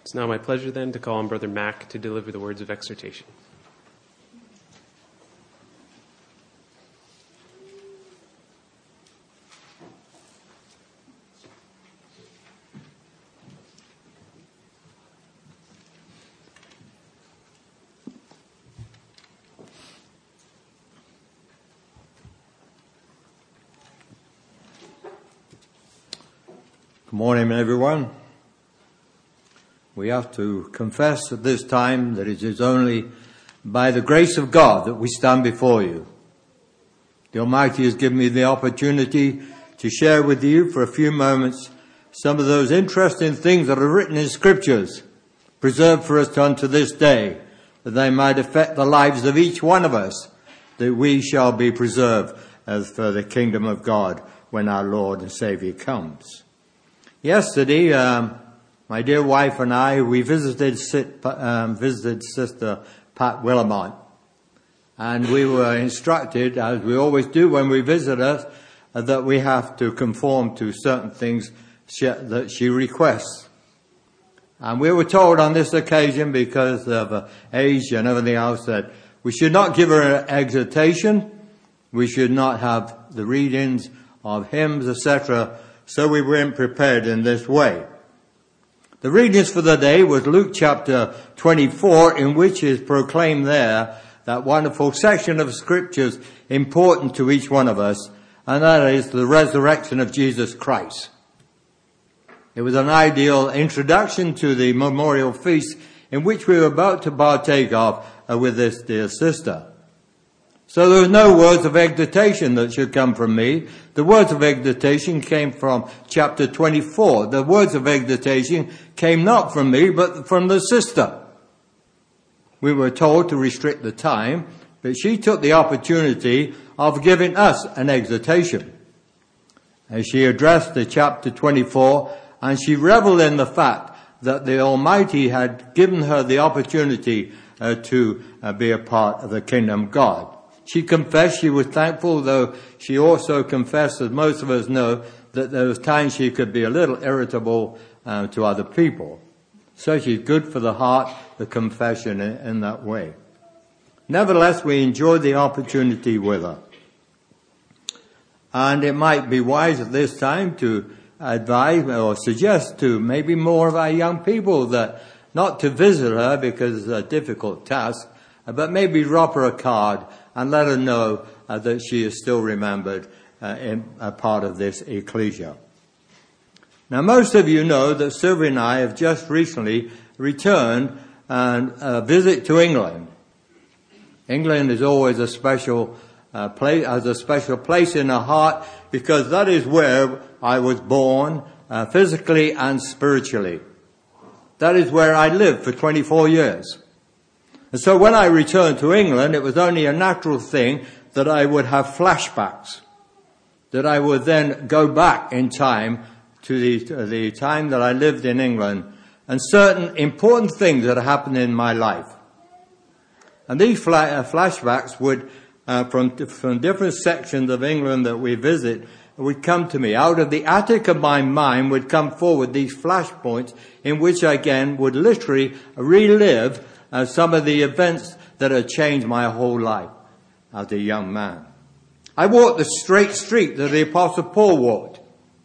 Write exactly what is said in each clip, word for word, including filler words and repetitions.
It's now my pleasure then to call on Brother Mack to deliver the words of exhortation. Good morning, everyone. We have to confess at this time that it is only by the grace of God that we stand before you. The Almighty has given me the opportunity to share with you for a few moments some of those interesting things that are written in Scriptures, preserved for us unto this day, that they might affect the lives of each one of us, that we shall be preserved as for the kingdom of God when our Lord and Saviour comes. Yesterday, um, my dear wife and I, we visited um, visited Sister Pat Willamont, and we were instructed, as we always do when we visit her, uh, that we have to conform to certain things she, that she requests. And we were told on this occasion, because of uh, age and everything else, that we should not give her an exhortation, we should not have the readings of hymns, et cetera. So we weren't prepared in this way. The readings for the day was Luke chapter twenty-four, in which is proclaimed there that wonderful section of Scriptures important to each one of us, and that is the resurrection of Jesus Christ. It was an ideal introduction to the memorial feast in which we were about to partake of uh, with this dear sister. So there were no words of exhortation that should come from me. The words of exhortation came from chapter twenty-four. The words of exhortation came not from me, but from the sister. We were told to restrict the time, but she took the opportunity of giving us an exhortation. As she addressed the chapter twenty-four, and she reveled in the fact that the Almighty had given her the opportunity uh, to uh, be a part of the kingdom of God. She confessed she was thankful, though she also confessed, as most of us know, that there was times she could be a little irritable uh, to other people. So she's good for the heart, the confession in, in that way. Nevertheless, we enjoyed the opportunity with her. And it might be wise at this time to advise or suggest to maybe more of our young people that not to visit her because it's a difficult task, but maybe drop her a card and let her know uh, that she is still remembered uh, in a part of this ecclesia. Now, most of you know that Sylvia and I have just recently returned and a visit to England. England is always a special uh, place, has a special place in our heart, because that is where I was born, uh, physically and spiritually. That is where I lived for twenty-four years. And so when I returned to England, it was only a natural thing that I would have flashbacks, that I would then go back in time to the, to the time that I lived in England and certain important things that happened in my life. And these fla- uh, flashbacks would, uh, from, from different sections of England that we visit, would come to me. Out of the attic of my mind would come forward these flashpoints in which I again would literally relive Uh, some of the events that had changed my whole life as a young man. I walked the straight street that the Apostle Paul walked.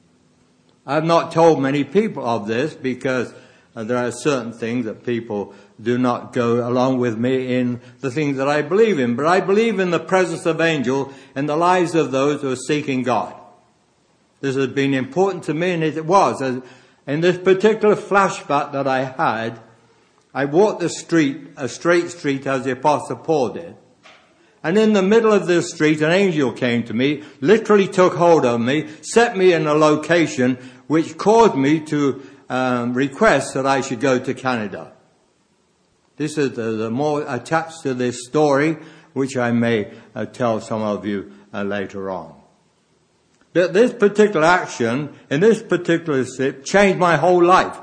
I have not told many people of this because uh, there are certain things that people do not go along with me in the things that I believe in. But I believe in the presence of angels in the lives of those who are seeking God. This has been important to me, and it was. In this particular flashback that I had, I walked the street, a straight street, as the Apostle Paul did. And in the middle of this street, an angel came to me, literally took hold of me, set me in a location which caused me to um, request that I should go to Canada. This is the, the more attached to this story, which I may uh, tell some of you uh, later on. But this particular action, in this particular step, changed my whole life.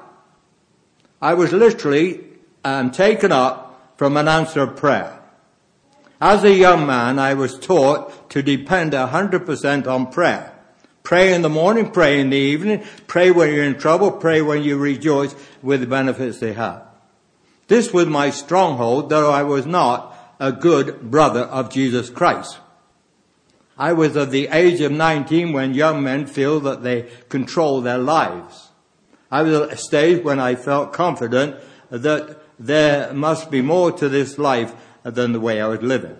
I was literally um, taken up from an answer of prayer. As a young man, I was taught to depend one hundred percent on prayer. Pray in the morning, pray in the evening, pray when you're in trouble, pray when you rejoice with the benefits they have. This was my stronghold, though I was not a good brother of Jesus Christ. I was of the age of nineteen when young men feel that they control their lives. I was at a stage when I felt confident that there must be more to this life than the way I was living.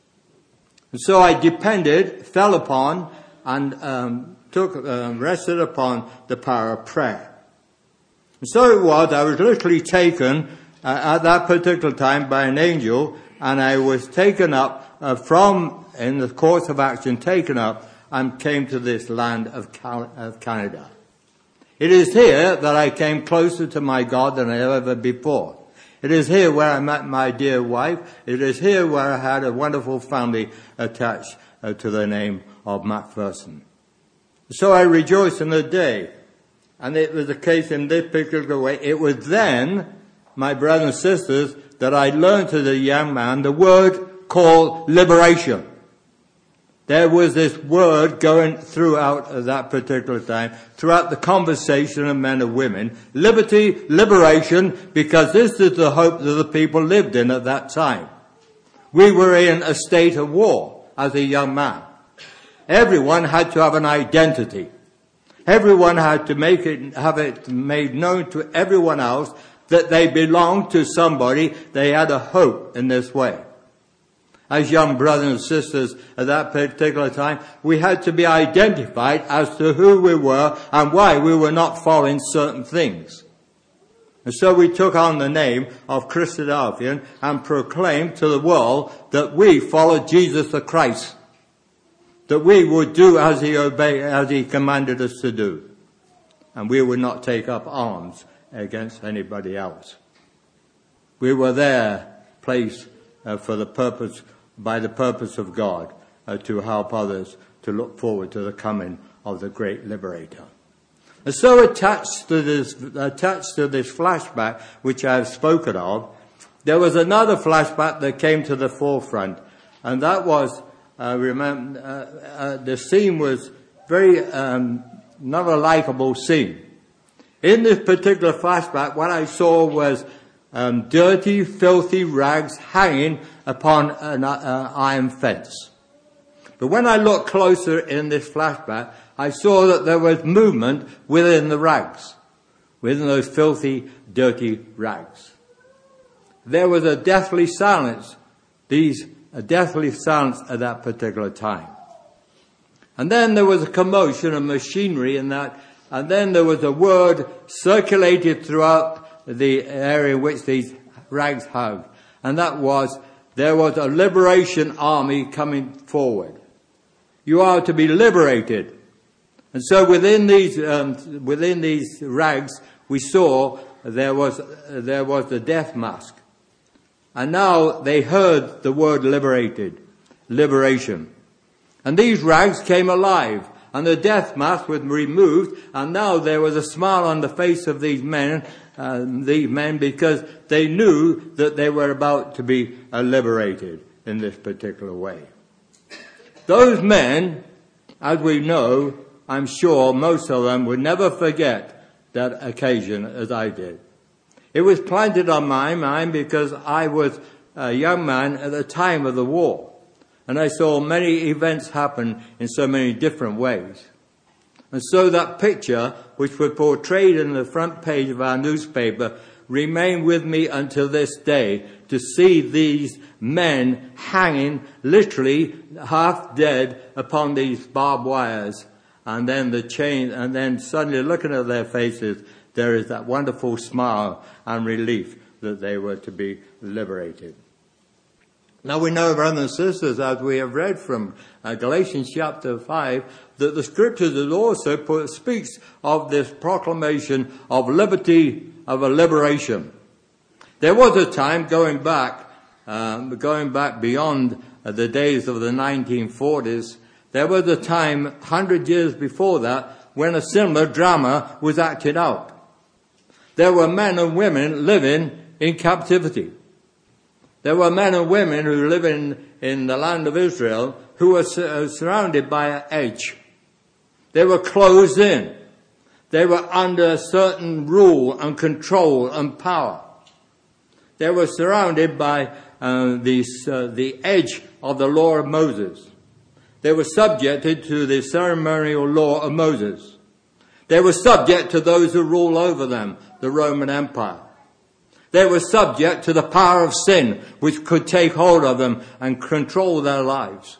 And so I depended, fell upon, and um, took, um, rested upon the power of prayer. And so it was, I was literally taken uh, at that particular time by an angel, and I was taken up uh, from, in the course of action, taken up and came to this land of, Cal- of Canada. It is here that I came closer to my God than I ever before. It is here where I met my dear wife. It is here where I had a wonderful family attached uh, to the name of Macpherson. So I rejoice in the day. And it was the case in this particular way. It was then, my brothers and sisters, that I learned as a young man the word called liberation. There was this word going throughout at that particular time, throughout the conversation of men and women. Liberty, liberation, because this is the hope that the people lived in at that time. We were in a state of war as a young man. Everyone had to have an identity. Everyone had to make it, have it made known to everyone else that they belonged to somebody. They had a hope in this way. As young brothers and sisters at that particular time, we had to be identified as to who we were and why we were not following certain things. And so we took on the name of Christadelphian and proclaimed to the world that we followed Jesus the Christ, that we would do as he obeyed, as he commanded us to do, and we would not take up arms against anybody else. We were there placed uh, for the purpose by the purpose of God, uh, to help others to look forward to the coming of the great liberator. And so attached to this, attached to this flashback, which I have spoken of, there was another flashback that came to the forefront. And that was, uh, remember, uh, uh, the scene was very, um, not a likable scene. In this particular flashback, what I saw was Um, dirty, filthy rags hanging upon an uh, iron fence. But when I looked closer in this flashback, I saw that there was movement within the rags, within those filthy, dirty rags. There was a deathly silence, these a deathly silence at that particular time. And then there was a commotion of machinery in that, and then there was a word circulated throughout the area in which these rags hung. And that was, there was a liberation army coming forward. You are to be liberated. And so within these, um, within these rags, we saw there was, uh, there was the death mask. And now they heard the word liberated, liberation. And these rags came alive. And the death mask was removed, and now there was a smile on the face of these men, uh, these men, because they knew that they were about to be uh, liberated in this particular way. Those men, as we know, I'm sure most of them would never forget that occasion as I did. It was planted on my mind because I was a young man at the time of the war. And I saw many events happen in so many different ways. And so that picture, which was portrayed in the front page of our newspaper, remained with me until this day, to see these men hanging, literally half dead, upon these barbed wires. And then the chain, and then suddenly looking at their faces, there is that wonderful smile and relief that they were to be liberated. Now we know, brothers and sisters, as we have read from uh, Galatians chapter five, that the scriptures also put, speaks of this proclamation of liberty, of a liberation. There was a time going back, um, going back beyond uh, the days of the nineteen forties, there was a time, one hundred years before that, when a similar drama was acted out. There were men and women living in captivity. There were men and women who live in, in the land of Israel who were sur- surrounded by an edge. They were closed in. They were under certain rule and control and power. They were surrounded by uh, these, uh, the edge of the law of Moses. They were subjected to the ceremonial law of Moses. They were subject to those who rule over them, the Roman Empire. They were subject to the power of sin, which could take hold of them and control their lives.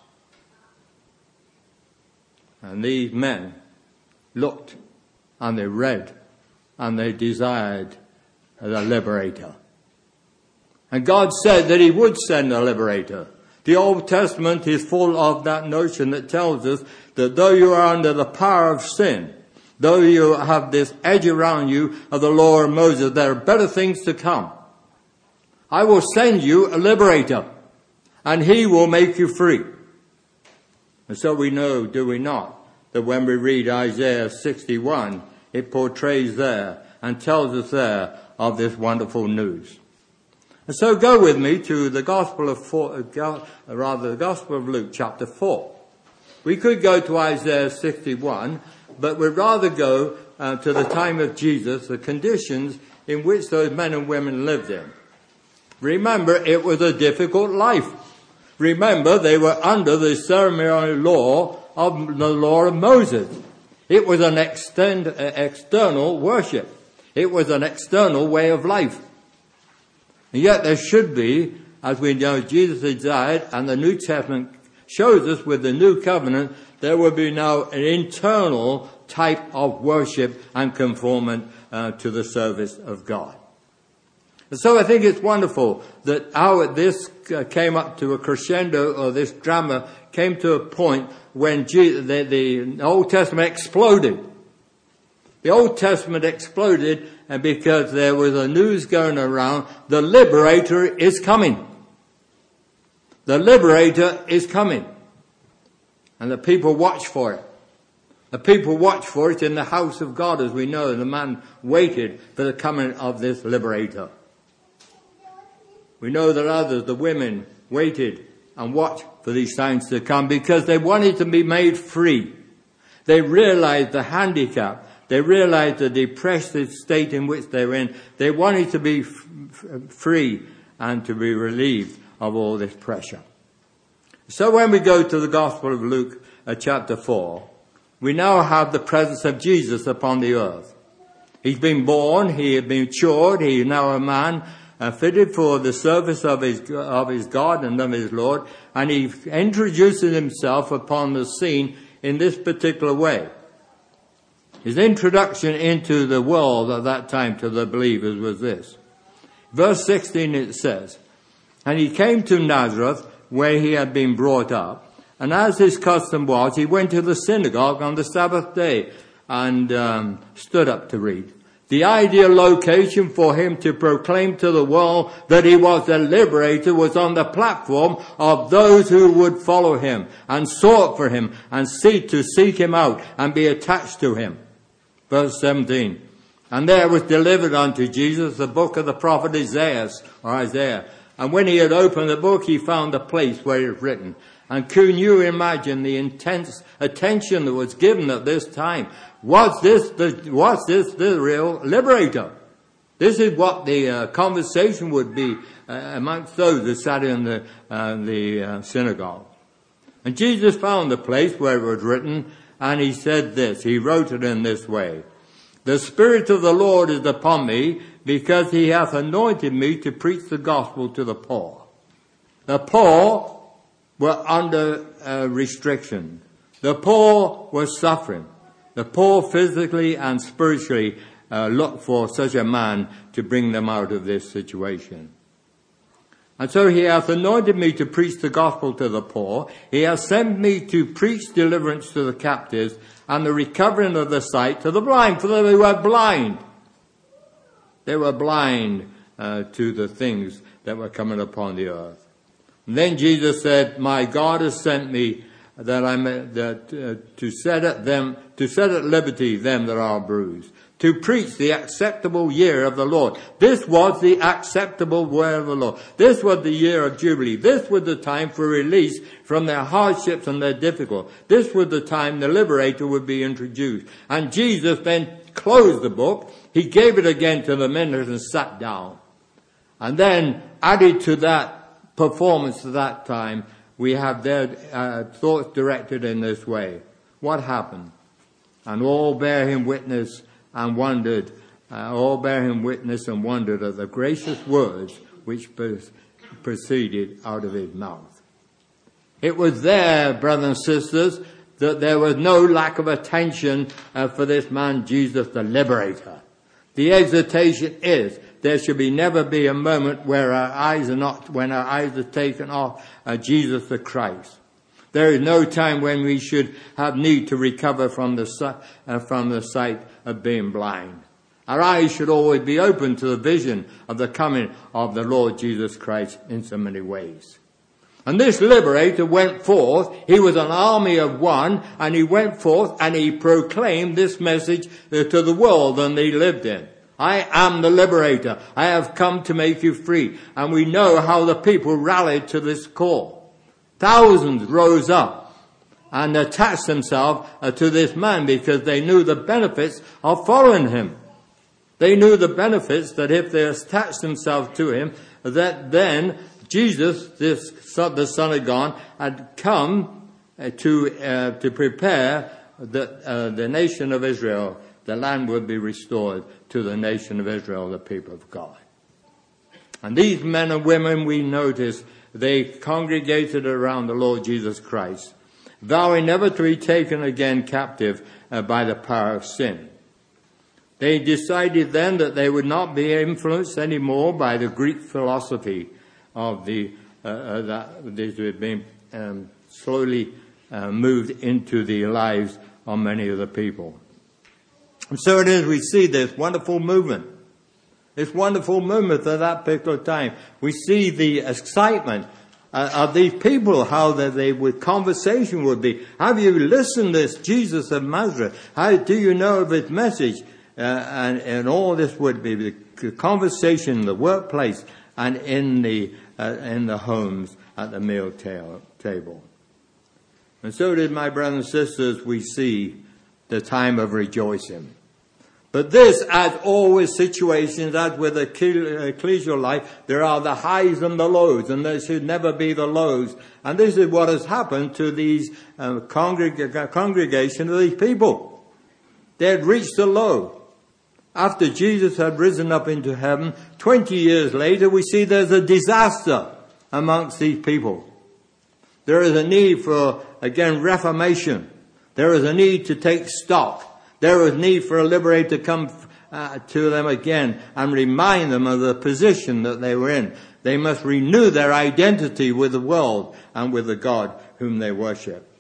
And these men looked and they read and they desired the liberator. And God said that he would send a liberator. The Old Testament is full of that notion that tells us that though you are under the power of sin, though you have this edge around you of the law of Moses, there are better things to come. I will send you a liberator, and he will make you free. And so we know, do we not, that when we read Isaiah sixty-one, it portrays there and tells us there of this wonderful news. And so go with me to the Gospel of, four, rather the Gospel of Luke, chapter four. We could go to Isaiah sixty-one, but we'd rather go uh, to the time of Jesus, the conditions in which those men and women lived in. Remember, it was a difficult life. Remember, they were under the ceremonial law of the law of Moses. It was an extend, uh, external worship. It was an external way of life. And yet there should be, as we know, Jesus had died, and the New Testament shows us with the new covenant, there will be now an internal type of worship and conformment uh, to the service of God. And so I think it's wonderful that our, this uh, came up to a crescendo, or this drama came to a point when Jesus, the, the Old Testament exploded. The Old Testament exploded and because there was a news going around, the liberator is coming. The liberator is coming. And the people watch for it. The people watch for it in the house of God, as we know. The man waited for the coming of this liberator. We know that others, the women, waited and watched for these signs to come because they wanted to be made free. They realized the handicap. They realized the depressed state in which they were in. They wanted to be f- f- free and to be relieved of all this pressure. So when we go to the Gospel of Luke, uh, chapter four, we now have the presence of Jesus upon the earth. He's been born, he had been matured, he is now a man, uh, fitted for the service of his, of his God and of his Lord, and he introduces himself upon the scene in this particular way. His introduction into the world at that time to the believers was this. Verse sixteen it says, "And he came to Nazareth, where he had been brought up, and as his custom was, he went to the synagogue on the Sabbath day and um, stood up to read." The ideal location for him to proclaim to the world that he was the liberator was on the platform of those who would follow him and sought for him and seek to seek him out and be attached to him. Verse seventeen, "And there was delivered unto Jesus the book of the prophet Isaiah, or Isaiah. And when he had opened the book, he found the place where it was written." And can you imagine the intense attention that was given at this time? Was this the, was this the real liberator? This is what the uh, conversation would be uh, amongst those who sat in the, uh, the uh, synagogue. And Jesus found the place where it was written, and he said this, he wrote it in this way: "The Spirit of the Lord is upon me, because he hath anointed me to preach the gospel to the poor." The poor were under uh, restriction. The poor were suffering. The poor physically and spiritually uh, looked for such a man to bring them out of this situation. "And so he hath anointed me to preach the gospel to the poor. He hath sent me to preach deliverance to the captives and the recovering of the sight to the blind." For they were blind. They were blind uh, to the things that were coming upon the earth. And then Jesus said, "My God has sent me that I may, that uh, to set at them to set at liberty them that are bruised, to preach the acceptable year of the Lord. This was the acceptable year of the Lord. This was the year of Jubilee. This was the time for release from their hardships and their difficulties. This was the time the liberator would be introduced. And Jesus then closed the book. He gave it again to the ministers and sat down. And then added to that performance at that time, we have their uh, thoughts directed in this way. What happened? And all bear him witness and wondered, uh, all bear him witness and wondered at the gracious words which proceeded out of his mouth. It was there, brothers and sisters, that there was no lack of attention uh, for this man, Jesus the Liberator. The exhortation is, there should be never be a moment where our eyes are not, when our eyes are taken off uh, Jesus the Christ. There is no time when we should have need to recover from the, uh, from the sight of being blind. Our eyes should always be open to the vision of the coming of the Lord Jesus Christ in so many ways. And this liberator went forth. He was an army of one, and he went forth and he proclaimed this message to the world that they lived in. I am the liberator. I have come to make you free. And we know how the people rallied to this call. Thousands rose up and attached themselves to this man because they knew the benefits of following him. They knew the benefits that if they attached themselves to him, that then Jesus, this son, the Son of God, had come to uh, to prepare the uh, the nation of Israel. The land would be restored to the nation of Israel, the people of God. And these men and women, we notice, they congregated around the Lord Jesus Christ, vowing never to be taken again captive uh, by the power of sin. They decided then that they would not be influenced anymore by the Greek philosophy of the uh, uh, that this had been um, slowly uh, moved into the lives of many of the people. And so it is, we see this wonderful movement. This wonderful movement at that particular time. We see the excitement uh, of these people, how they, they would, conversation would be. Have you listened to this Jesus of Nazareth? How do you know of his message? Uh, and, and all this would be the conversation in the workplace and in the uh, in the homes at the meal ta- table. And so did my brothers and sisters, we see the time of rejoicing. But this, as always situations, as with the ecclesial life, there are the highs and the lows, and there should never be the lows. And this is what has happened to these uh, congreg- congregation of these people. They had reached the low. After Jesus had risen up into heaven, twenty years later, we see there's a disaster amongst these people. There is a need for, again, reformation. There is a need to take stock. There is need for a liberator to come uh, to them again and remind them of the position that they were in. They must renew their identity with the world and with the God whom they worship.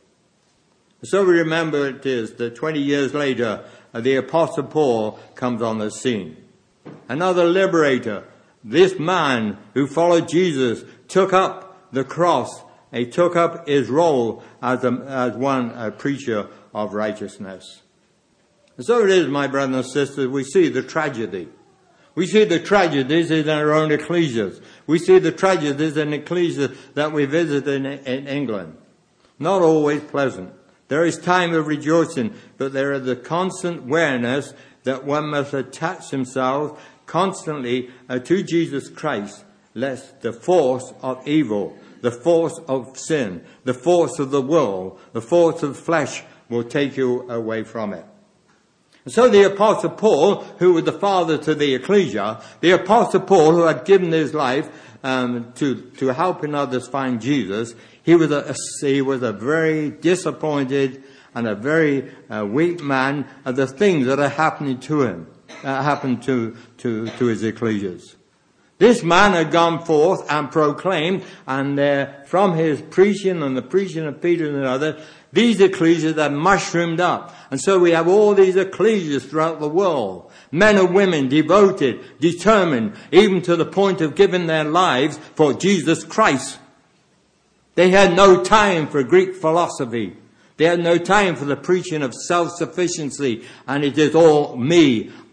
So we remember it is that twenty years later, uh, the Apostle Paul comes on the scene. Another liberator. This man who followed Jesus took up the cross. He took up his role as, a, as one a preacher of righteousness. And so it is, my brothers and sisters, we see the tragedy. We see the tragedies in our own ecclesias. We see the tragedies in ecclesias that we visit in, in England. Not always pleasant. There is time of rejoicing, but there is the constant awareness that one must attach himself constantly uh, to Jesus Christ, lest the force of evil, the force of sin, the force of the world, the force of flesh will take you away from it. And so the Apostle Paul, who was the father to the ecclesia, the Apostle Paul, who had given his life um, to to helping others find Jesus, he was a he was a very disappointed and a very uh, weak man of the things that are happening to him, uh, happened to to to his ecclesias. This man had gone forth and proclaimed, and uh, from his preaching and the preaching of Peter and others, these ecclesias have mushroomed up. And so we have all these ecclesias throughout the world. Men and women devoted, determined, even to the point of giving their lives for Jesus Christ. They had no time for Greek philosophy. They had no time for the preaching of self-sufficiency. And it is all me.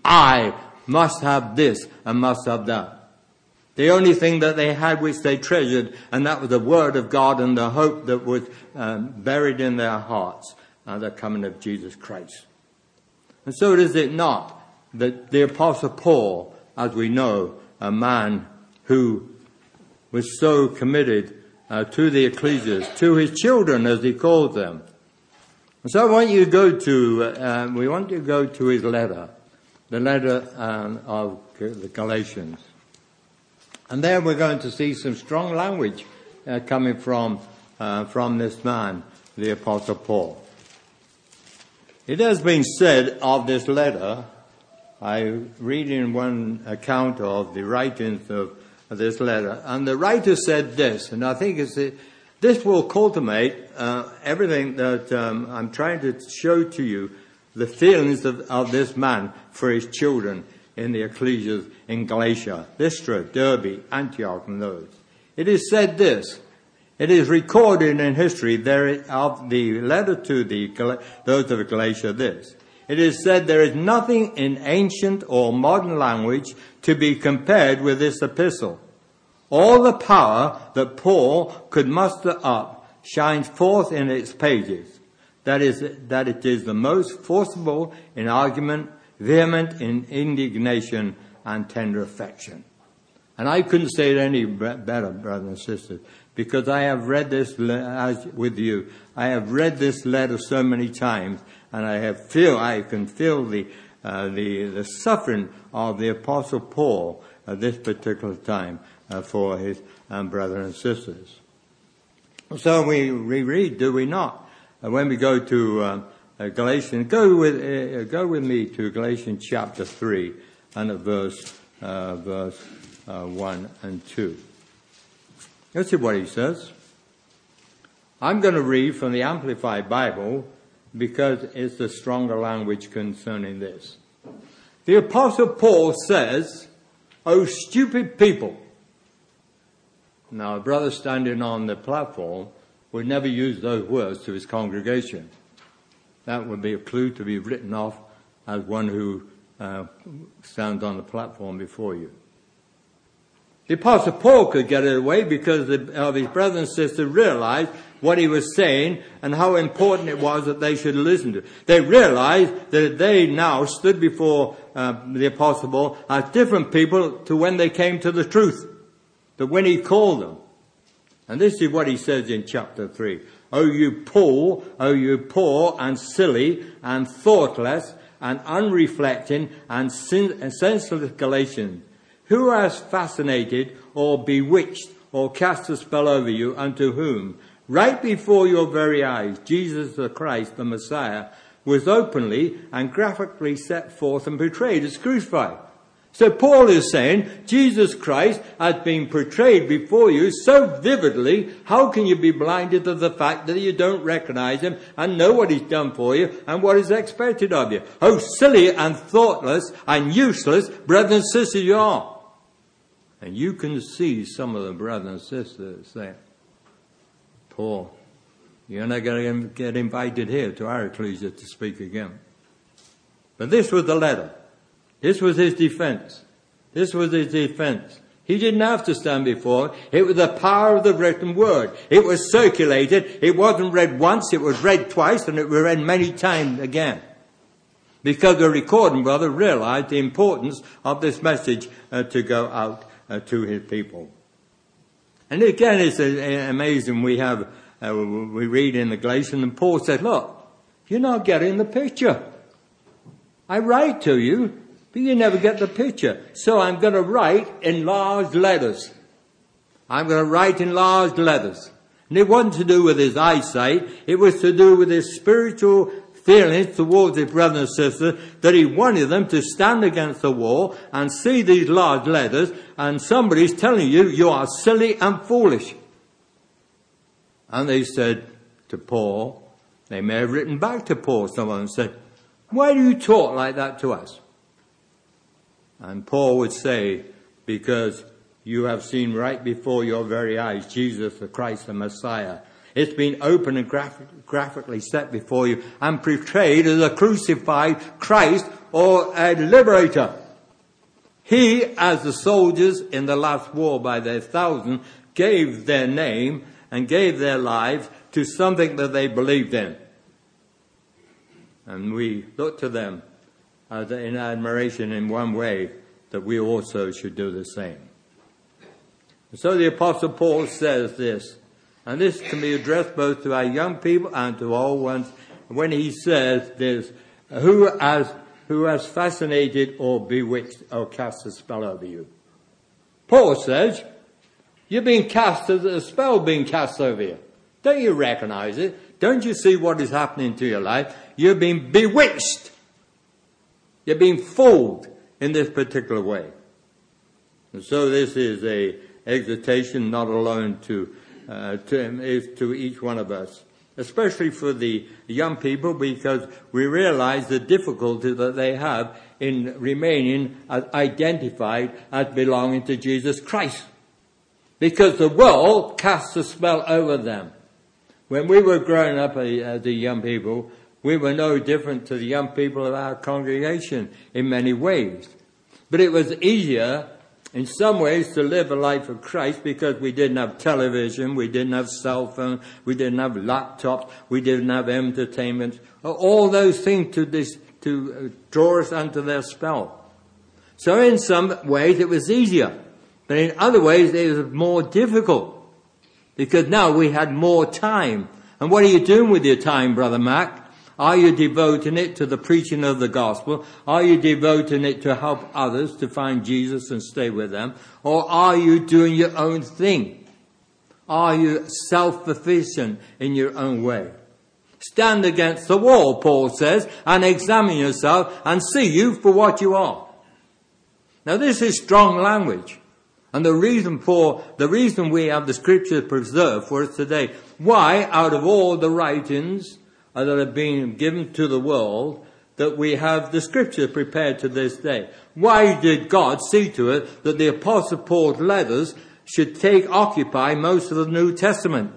I must have this and must have that. The only thing that they had which they treasured, and that was the word of God and the hope that was um, buried in their hearts, and the coming of Jesus Christ. And so is it not that the Apostle Paul, as we know, a man who was so committed uh, to the ecclesias, to his children as he called them. And so I want you to go to, uh, we want you to go to his letter, the letter um, of the Galatians. And there we're going to see some strong language uh, coming from, uh, from this man, the Apostle Paul. It has been said of this letter, I read in one account of the writings of, of this letter, and the writer said this, and I think it's, this will culminate uh, everything that um, I'm trying to show to you, the feelings of, of this man for his children in the ecclesias in Galatia, Lystra, Derbe, Antioch, and those. It is said this. It is recorded in history there of the letter to the those of Galatia this. It is said there is nothing in ancient or modern language to be compared with this epistle. All the power that Paul could muster up shines forth in its pages. That is, that it is the most forcible in argument, vehement in indignation, and tender affection. And I couldn't say it any better, brothers and sisters, because I have read this as with you. I have read this letter so many times, and I have feel I can feel the uh, the the suffering of the Apostle Paul at this particular time uh, for his um, brothers and sisters. So we we read, do we not? Uh, when we go to uh, uh, Galatians, go with uh, go with me to Galatians chapter three and at verse uh, verse uh, one and two. Let's see what he says. I'm going to read from the Amplified Bible because it's the stronger language concerning this. The Apostle Paul says, "O stupid people." Now, a brother standing on the platform would never use those words to his congregation. That would be a clue to be written off as one who uh, stands on the platform before you. The Apostle Paul could get it away because of his brothers and sisters realized what he was saying and how important it was that they should listen to. They realized that they now stood before uh, the Apostle Paul as different people to when they came to the truth, to when he called them. And this is what he says in chapter three. "O you poor, O you poor and silly and thoughtless and unreflecting and, sin- and senseless Galatians, who has fascinated or bewitched or cast a spell over you, unto whom, right before your very eyes, Jesus the Christ, the Messiah, was openly and graphically set forth and portrayed as crucified." So Paul is saying, Jesus Christ has been portrayed before you so vividly, how can you be blinded to the fact that you don't recognize him and know what he's done for you and what is expected of you? How silly and thoughtless and useless brothers and sisters you are. And you can see some of the brothers and sisters saying, "Paul, you're not going to get invited here to our ecclesia to speak again." But this was the letter. This was his defense. This was his defense. He didn't have to stand before it. It was the power of the written word. It was circulated. It wasn't read once. It was read twice, and it was read many times again. Because the recording brother realized the importance of this message uh, to go out uh, to his people. And again, it's uh, amazing. We have, uh, we read in the Galatians, and Paul said, "Look, you're not getting the picture. I write to you, but you never get the picture. So I'm going to write in large letters. I'm going to write in large letters." And it wasn't to do with his eyesight. It was to do with his spiritual feelings towards his brothers and sisters, that he wanted them to stand against the wall and see these large letters, and somebody's telling you, you are silly and foolish. And they said to Paul, they may have written back to Paul, some of them said, "Why do you talk like that to us?" And Paul would say, "Because you have seen right before your very eyes Jesus the Christ, the Messiah. It's been open and graphic, graphically set before you and portrayed as a crucified Christ or a liberator. He, as the soldiers in the last war by their thousand, gave their name and gave their lives to something that they believed in. And we look to them as in admiration in one way, that we also should do the same. So the Apostle Paul says this, and this can be addressed both to our young people and to old ones, when he says this, who has, who has fascinated or bewitched or cast a spell over you? Paul says, you're being cast, as a spell being cast over you. Don't you recognize it? Don't you see what is happening to your life? You're being bewitched. You're being fooled in this particular way. And so this is a exhortation not alone to, uh, to, is to each one of us, especially for the young people, because we realize the difficulty that they have in remaining identified as belonging to Jesus Christ. Because the world casts a spell over them. When we were growing up as the young people, we were no different to the young people of our congregation in many ways. But it was easier in some ways to live a life of Christ because we didn't have television, we didn't have cell phones, we didn't have laptops, we didn't have entertainment. All those things to, this, to draw us under their spell. So in some ways it was easier. But in other ways it was more difficult. Because now we had more time. And what are you doing with your time, Brother Mac? Are you devoting it to the preaching of the gospel? Are you devoting it to help others to find Jesus and stay with them? Or are you doing your own thing? Are you self-sufficient in your own way? Stand against the wall, Paul says, and examine yourself and see you for what you are. Now this is strong language. And the reason for, the reason we have the scriptures preserved for us today, why out of all the writings that have been given to the world, that we have the scriptures prepared to this day? Why did God see to it that the Apostle Paul's letters should take, occupy most of the New Testament?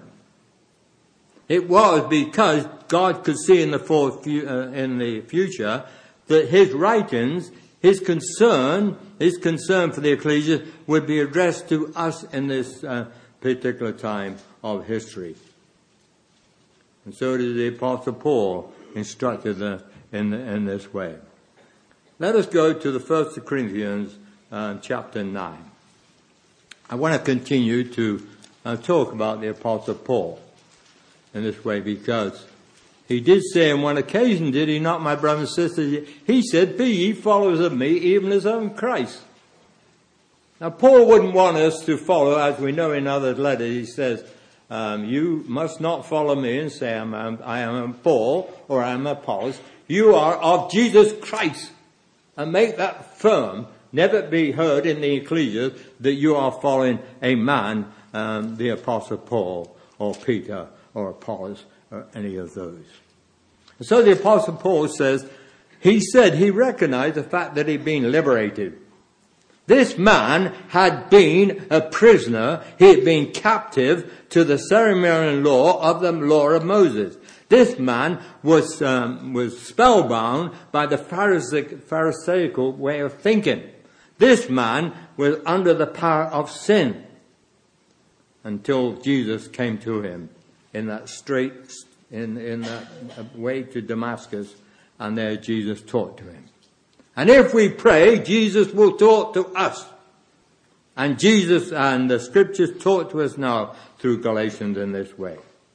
It was because God could see in the, for, uh, in the future that his writings, his concern, his concern for the ecclesia would be addressed to us in this uh, particular time of history. And so did the Apostle Paul instructed us in, in this way. Let us go to the First Corinthians uh, chapter nine. I want to continue to uh, talk about the Apostle Paul in this way because he did say on one occasion, did he not, my brothers and sisters? He said, be ye followers of me, even as I am Christ. Now, Paul wouldn't want us to follow, as we know in other letters, he says, um, you must not follow me and say, I'm, I'm, I am Paul or I am Apollos. You are of Jesus Christ. And make that firm. Never be heard in the ecclesia that you are following a man, um, the Apostle Paul or Peter or Apollos or any of those. So the Apostle Paul says, he said he recognized the fact that he'd been liberated. This man had been a prisoner. He had been captive to the ceremonial law of the law of Moses. This man was um, was spellbound by the Pharisaic, Pharisaical way of thinking. This man was under the power of sin until Jesus came to him in that straight, in, in that way to Damascus, and there Jesus talked to him. And if we pray, Jesus will talk to us. And Jesus and the scriptures talk to us now through Galatians in this way.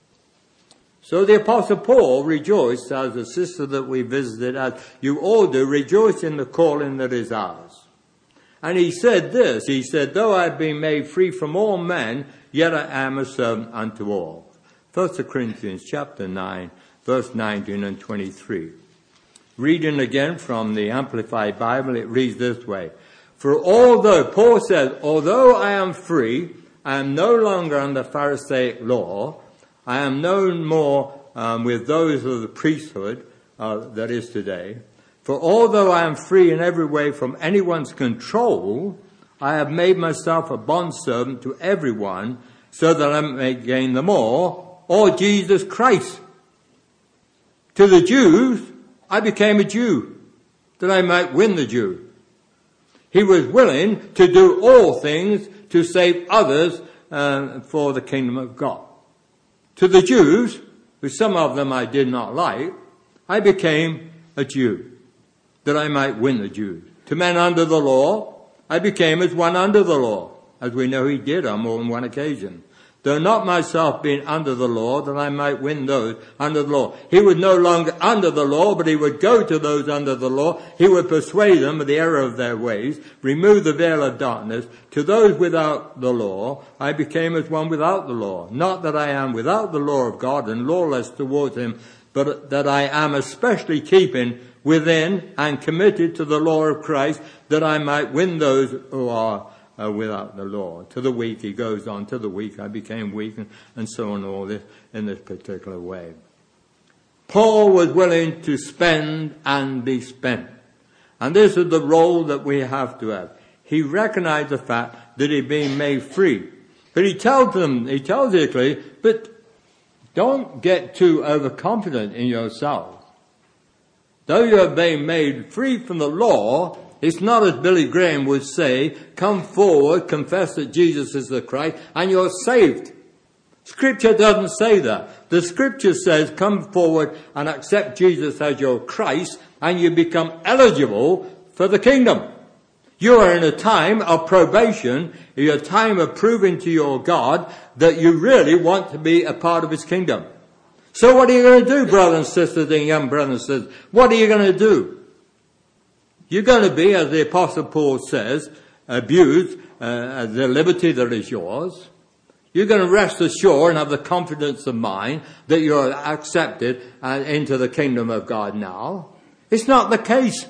So the Apostle Paul rejoiced, as the sister that we visited, as you all do, rejoice in the calling that is ours. And he said this, he said, though I have been made free from all men, yet I am a servant unto all. First Corinthians chapter nine, verse nineteen and twenty-three. Reading again from the Amplified Bible, it reads this way. For although, Paul says, although I am free, I am no longer under Pharisaic law. I am no more um, with those of the priesthood uh, that is today. For although I am free in every way from anyone's control, I have made myself a bondservant to everyone so that I may gain them all or Jesus Christ. To the Jews, I became a Jew, that I might win the Jew. He was willing to do all things to save others uh, for the kingdom of God. To the Jews, who some of them I did not like, I became a Jew, that I might win the Jews. To men under the law, I became as one under the law, as we know he did on more than one occasion. Though not myself being under the law, that I might win those under the law. He was no longer under the law, but he would go to those under the law. He would persuade them of the error of their ways, remove the veil of darkness. To those without the law, I became as one without the law. Not that I am without the law of God and lawless towards him, but that I am especially keeping within and committed to the law of Christ, that I might win those who are Uh, without the law. To the weak, he goes on, to the weak I became weak, and, and so on, all this in this particular way. Paul was willing to spend and be spent. And this is the role that we have to have. He recognized the fact that he'd been made free. But he tells them, he tells Italy, but don't get too overconfident in yourself. Though you have been made free from the law, it's not as Billy Graham would say, come forward, confess that Jesus is the Christ, and you're saved. Scripture doesn't say that. The Scripture says, come forward and accept Jesus as your Christ, and you become eligible for the kingdom. You are in a time of probation, in a time of proving to your God that you really want to be a part of his kingdom. So what are you going to do, brothers and sisters and young brothers and sisters? What are you going to do? You're going to be, as the Apostle Paul says, abused uh, the liberty that is yours. You're going to rest assured and have the confidence of mind that you're accepted uh, into the kingdom of God now. It's not the case.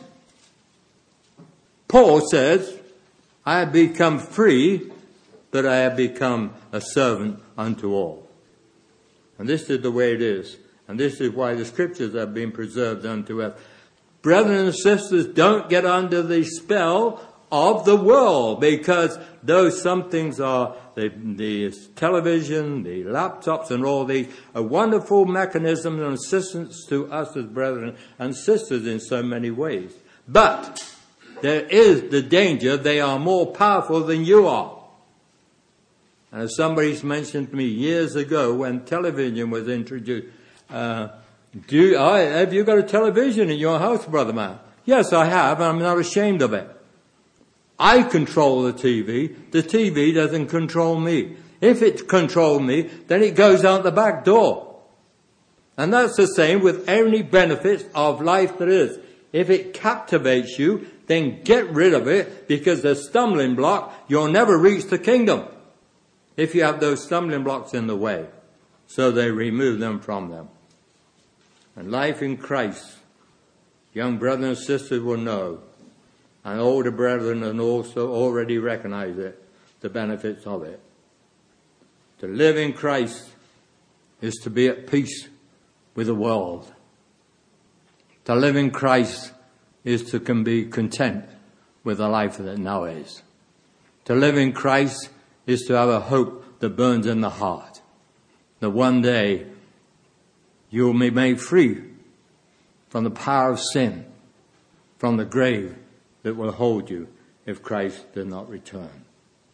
Paul says, I have become free, but I have become a servant unto all. And this is the way it is. And this is why the scriptures have been preserved unto us. Brethren and sisters, don't get under the spell of the world, because though some things are, the, the television, the laptops and all these, are wonderful mechanisms and assistance to us as brethren and sisters in so many ways. But there is the danger they are more powerful than you are. And as somebody's mentioned to me years ago when television was introduced, uh, Do you, I, have you got a television in your house, Brother Man? Yes, I have, and I'm not ashamed of it. I control the T V. The T V doesn't control me. If it controls me, then it goes out the back door. And that's the same with any benefits of life there is. If it captivates you, then get rid of it, because the stumbling block, you'll never reach the kingdom if you have those stumbling blocks in the way. So they remove them from them. And life in Christ, young brothers and sisters will know, and older brethren and also already recognize it, the benefits of it. To live in Christ is to be at peace with the world. To live in Christ is to can be content with the life that now is. To live in Christ is to have a hope that burns in the heart, that one day you will be made free from the power of sin, from the grave that will hold you if Christ did not return.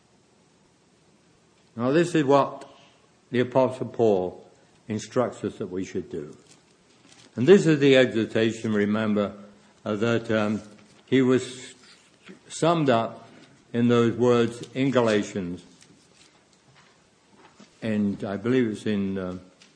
Now this is what the Apostle Paul instructs us that we should do. And this is the exhortation, remember, uh, that um, he was summed up in those words in Galatians. And I believe it's in uh,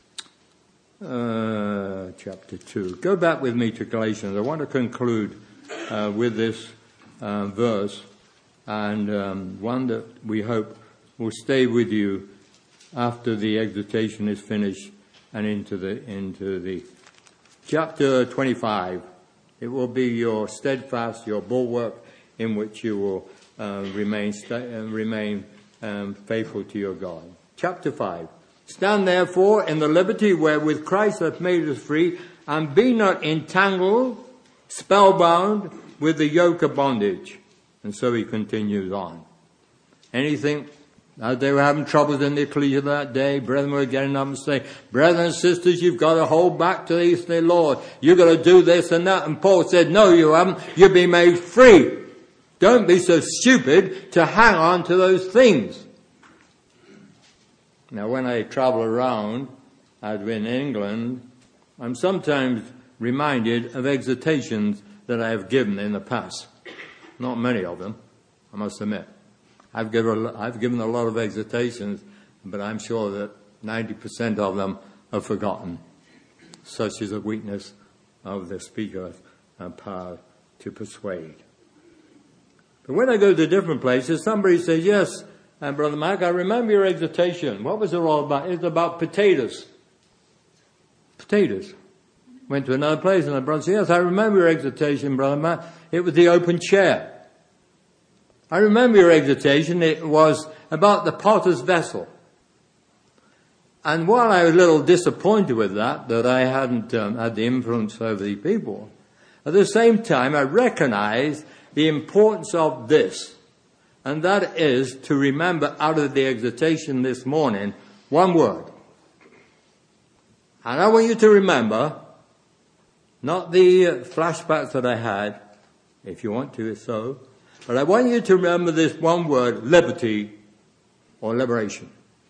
uh, chapter two. Go back with me to Galatians. I want to conclude uh, with this uh, verse, and um, one that we hope will stay with you after the exhortation is finished and into the into the chapter twenty-five. It will be your steadfast, your bulwark, in which you will uh, remain sta- uh, remain um, faithful to your God. Chapter five. Stand therefore in the liberty wherewith Christ hath made us free, and be not entangled, spellbound with the yoke of bondage. And so he continues on. Anything As they were having troubles in the ecclesia that day, brethren were getting up and saying, "Brethren and sisters, you've got to hold back to the, the Lord. You've got to do this and that." And Paul said, "No, you haven't. You've been made free. Don't be so stupid to hang on to those things." Now, when I travel around, as in England, I'm sometimes reminded of exhortations that I have given in the past. Not many of them, I must admit. I've given, I've given a lot of exhortations, but I'm sure that ninety percent of them are forgotten. Such is the weakness of the speaker's power to persuade. But when I go to different places, somebody says, "Yes, and Brother Mark, I remember your exhortation. What was it all about?" It's about potatoes. Potatoes. Went to another place and the brother said, "Yes, I remember your exhortation, Brother Mark. It was the open chair. I remember your exhortation. It was about the potter's vessel." And while I was a little disappointed with that, that I hadn't um, had the influence over the people, at the same time I recognized the importance of this. And that is to remember out of the exhortation this morning, one word. And I want you to remember, not the uh, flashbacks that I had, if you want to, so, but I want you to remember this one word, liberty or liberation.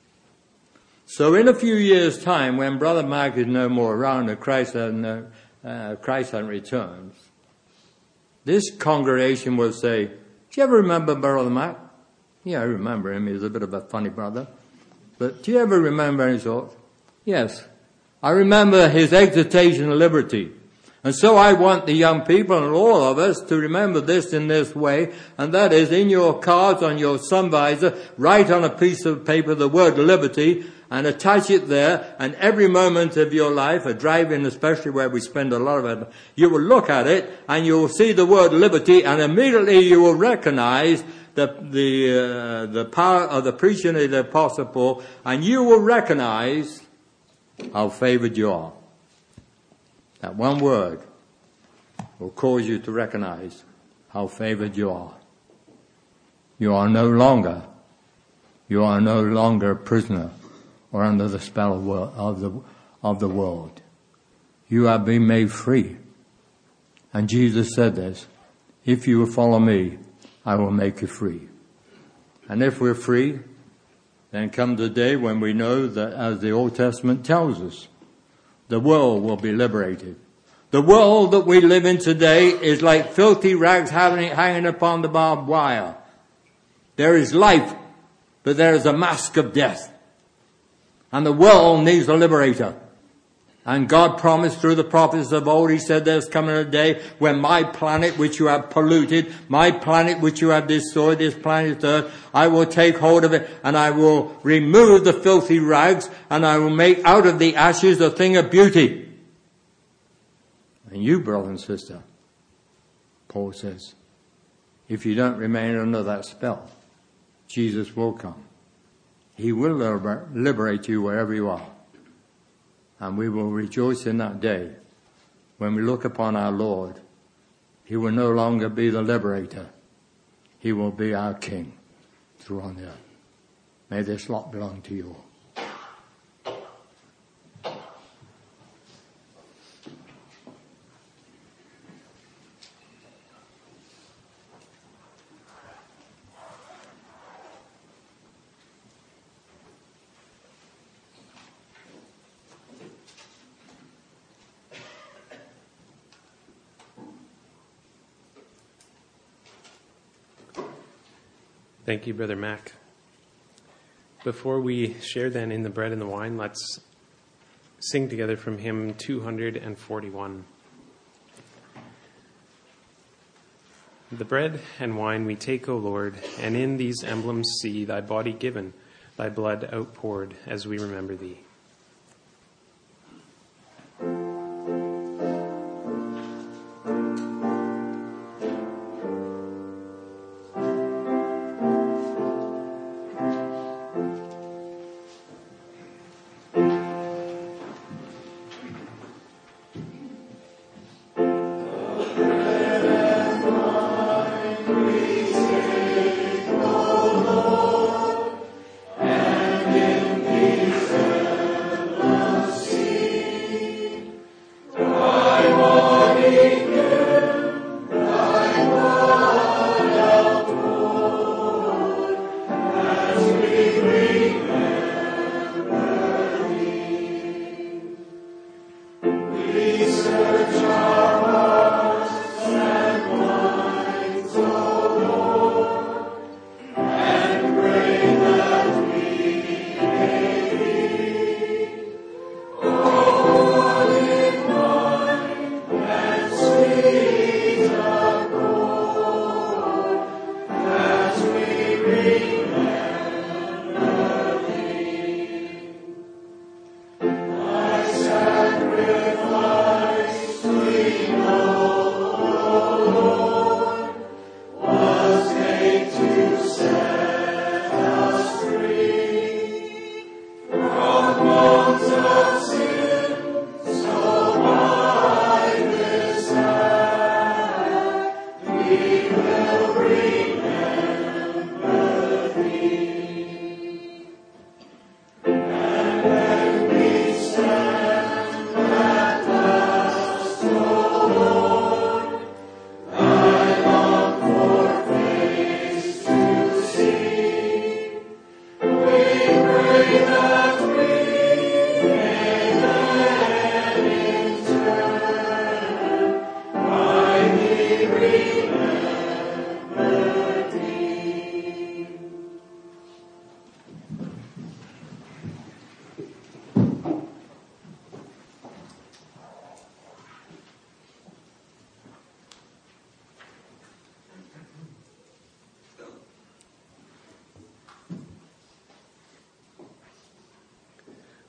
So in a few years' time, when Brother Mark is no more around and Christ hasn't, uh, uh, Christ hasn't returned, this congregation will say, "Do you ever remember Brother Mark?" "Yeah, I remember him. He's a bit of a funny brother. But do you ever remember his thoughts?" "Yes, I remember his exhortation of liberty." And so I want the young people and all of us to remember this in this way, and that is in your cards, on your sun visor, write on a piece of paper the word liberty and attach it there, and every moment of your life, a driving especially where we spend a lot of it, you will look at it and you will see the word liberty, and immediately you will recognize the the uh, the power of the preaching of the Apostle Paul, and you will recognize how favored you are. That one word will cause you to recognize how favored you are. You are no longer, you are no longer a prisoner or under the spell of, world, of the of the world. You have been made free. And Jesus said this, "If you will follow me, I will make you free." And if we're free, then comes the day when we know that, as the Old Testament tells us, the world will be liberated. The world that we live in today is like filthy rags hanging upon the barbed wire. There is life, but there is a mask of death. And the world needs a liberator. And God promised through the prophets of old, He said there's coming a day when my planet which you have polluted, my planet which you have destroyed, this planet Earth, I will take hold of it and I will remove the filthy rags and I will make out of the ashes a thing of beauty. And you, brother and sister, Paul says, if you don't remain under that spell, Jesus will come. He will liber- liberate you wherever you are. And we will rejoice in that day when we look upon our Lord. He will no longer be the liberator. He will be our King through on earth. May this lot belong to you all. Thank you, Brother Mac. Before we share then in the bread and the wine, let's sing together from hymn two forty-one. The bread and wine we take, O Lord, and in these emblems see thy body given, thy blood outpoured as we remember thee.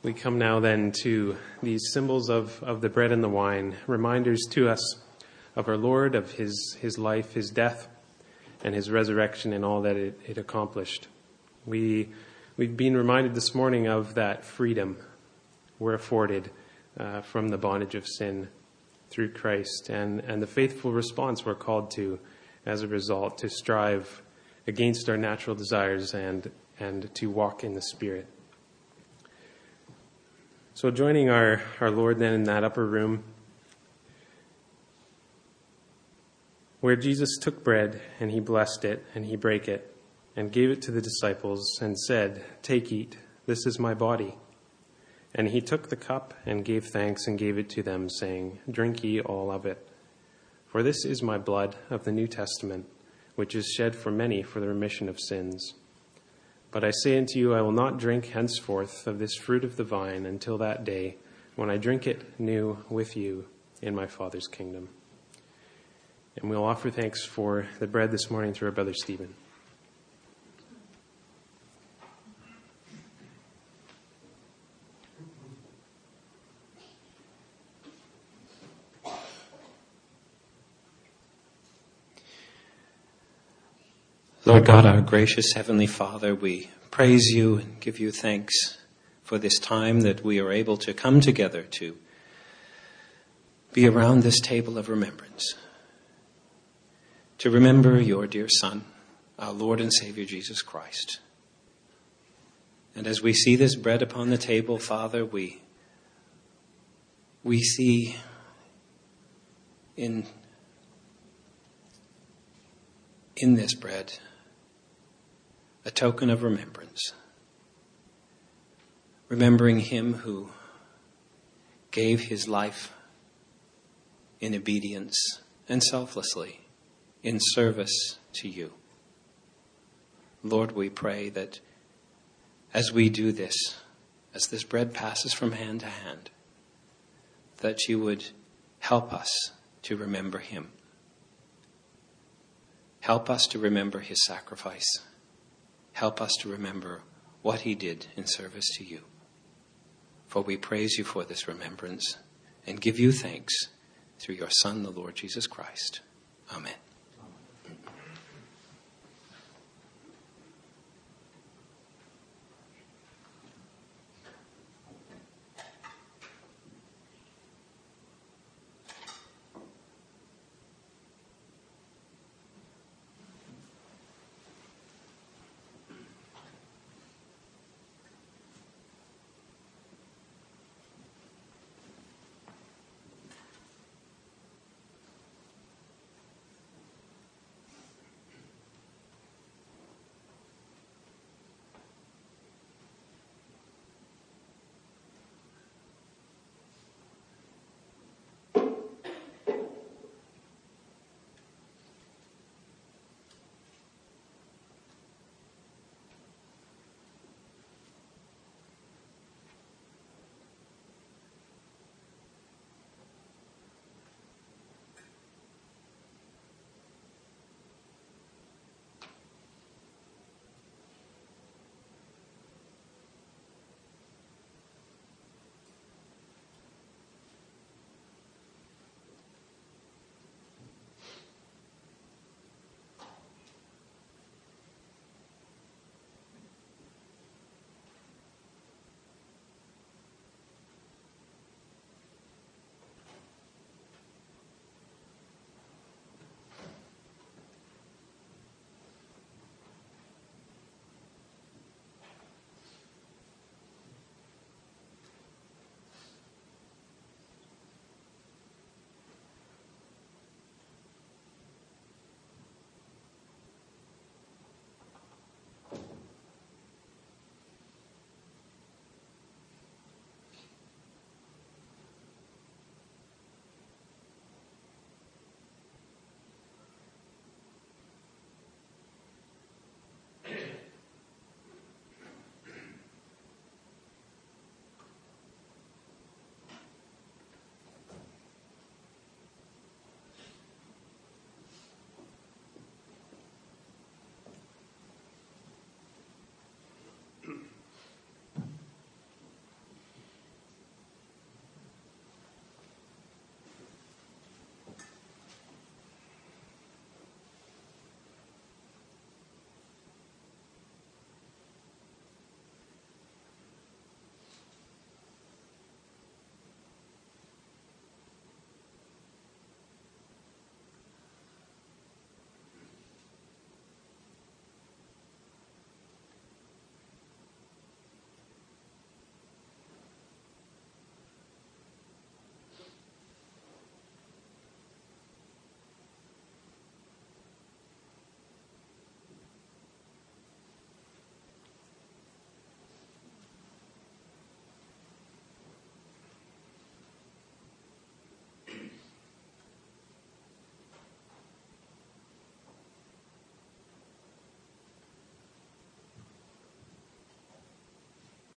We come now then to these symbols of, of the bread and the wine, reminders to us of our Lord, of his, his life, his death, and his resurrection and all that it, it accomplished. We, we've been reminded this morning of that freedom we're afforded uh, from the bondage of sin through Christ, and, and the faithful response we're called to as a result, to strive against our natural desires and, and to walk in the Spirit. So joining our, our Lord then in that upper room, where Jesus took bread and he blessed it and he brake it and gave it to the disciples and said, "Take, eat, this is my body." And he took the cup and gave thanks and gave it to them, saying, "Drink ye all of it. For this is my blood of the New Testament, which is shed for many for the remission of sins. But I say unto you, I will not drink henceforth of this fruit of the vine until that day when I drink it new with you in my Father's kingdom." And we'll offer thanks for the bread this morning through our brother Stephen. Lord God, our gracious Heavenly Father, we praise you and give you thanks for this time that we are able to come together to be around this table of remembrance, to remember your dear Son, our Lord and Savior Jesus Christ. And as we see this bread upon the table, Father, we, we see in, in this bread a token of remembrance, remembering him who gave his life in obedience and selflessly in service to you. Lord, we pray that as we do this, as this bread passes from hand to hand, that you would help us to remember him. Help us to remember his sacrifice. Help us to remember what he did in service to you. For we praise you for this remembrance and give you thanks through your Son, the Lord Jesus Christ. Amen.